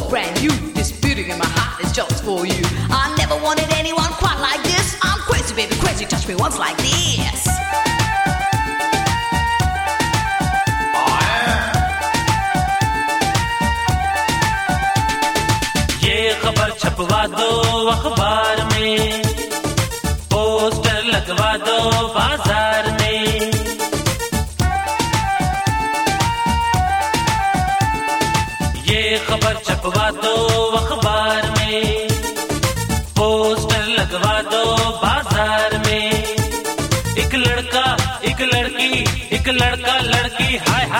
it's brand new. This beauty in my heart is just for you. I never wanted anyone quite like this. I'm crazy, baby, crazy. Touch me once like this. ये खबर छपवा दो अखबार में, poster लगवा दो बाजार में। ये खबर छपवा दो अखबार में, पोस्टर लगवा दो बाजार में। एक लड़का एक लड़की, एक लड़का लड़की, हाय हाय।